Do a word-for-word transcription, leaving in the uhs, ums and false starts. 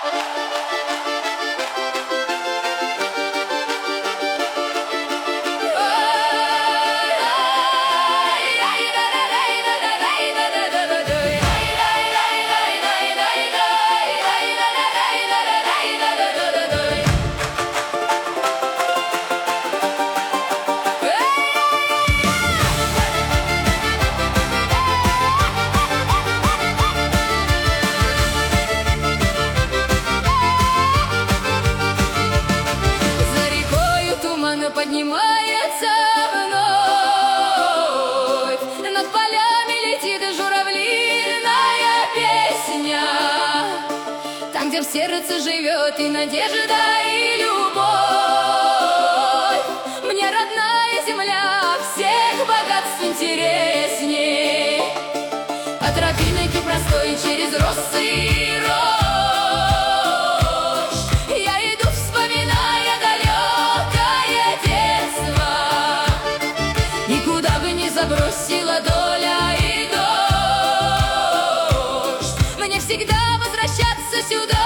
Поднимается вновь, над полями летит журавлиная песня. Там, где в сердце живет и надежда, и любовь. Мне родная земля всех богатств интересней. По тропинке простой через росы и рощ я иду, вспоминая далекое детство. И куда бы ни забросила доля и дождь, мне всегда возвращаться сюда.